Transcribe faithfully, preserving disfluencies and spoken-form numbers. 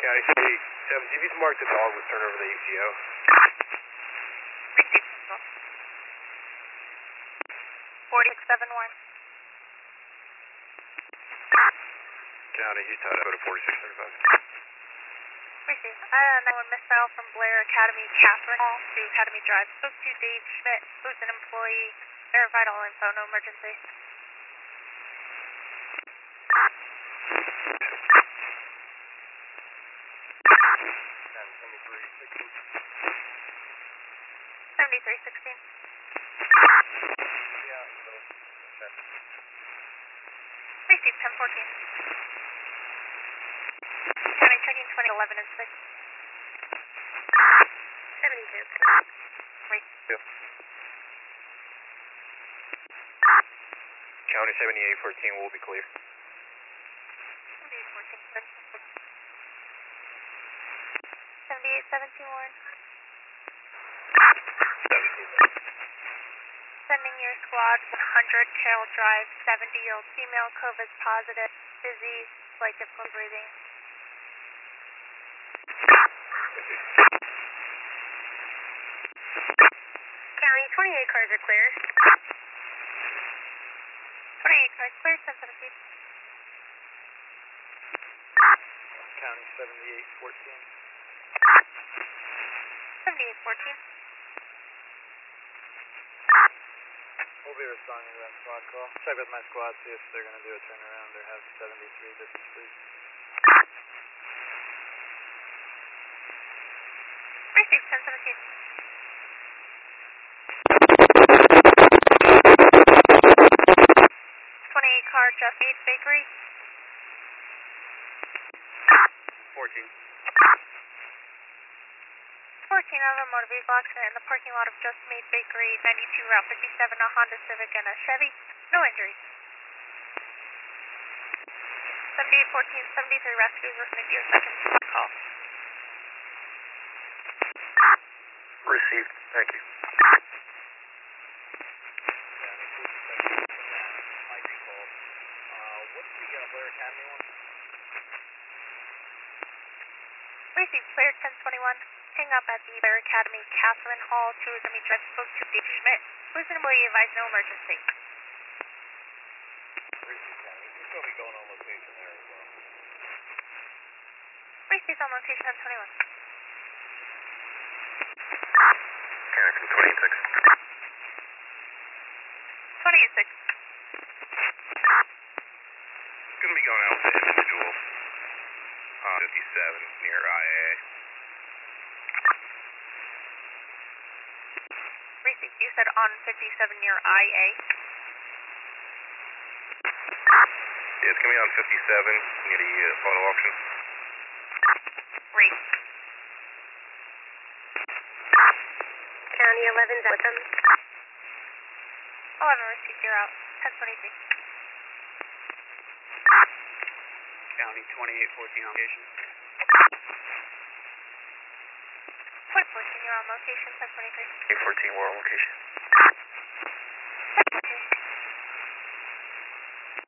County City, seven G B's marked the dog was turned over to the A C O. forty-six seven one. County, Utah, go to forty-six thirty-five. Receive. I had a nine one missile from Blair Academy, Catherine Hall to Academy Drive. Spoke to Dave Schmidt, who's an employee. Verified all info, no emergency. seventy-three sixteen. Receive ten fourteen. County checking twenty eleven and six. seventy-two. Wait. Yeah. County seventy-eight fourteen will be clear. seventy-eight fourteen. seventy-eight seventeen one. Sending your squad one hundred Carroll Drive, seventy year old female, COVID positive, dizzy, slight difficulty breathing. County, twenty-eight cars are clear. twenty-eight cars clear, ten seventeen. County seventy-eight fourteen. seventy-eight fourteen. We'll be responding to that squad call. Check with my squad, see if they're going to do a turnaround or have seventy-three distance, please. Receive ten seventeen. twenty-eight car, Just Eat Bakery. fourteen. fourteen out of a motor vehicle accident in the parking lot of Just Made Bakery, ninety-two Route fifty-seven, a Honda Civic and a Chevy. No injuries. seventy-eight fourteen, seventy-three rescues listening to your second call. Received. Thank you. Received clear ten twenty-one. Hang up at the Blair Academy, Catherine Hall, to Academy Drive. Spoke to Dave Schmidt, who's an employee. Advised no emergency. He's going to be going on location there as well. Received on location ten twenty-one. County from twenty-eight six. twenty-eight six. It's going to be going out with the individual on fifty-seven near I A. Received. You said on fifty-seven near I A. Yeah, it's going to be on fifty-seven near the uh, photo auction. Read. County eleven, with them. eleven received. You're out. ten twenty-three. County twenty-eight fourteen on location. Point fourteen, you're on location. ten twenty-three. eight fourteen, we're on location.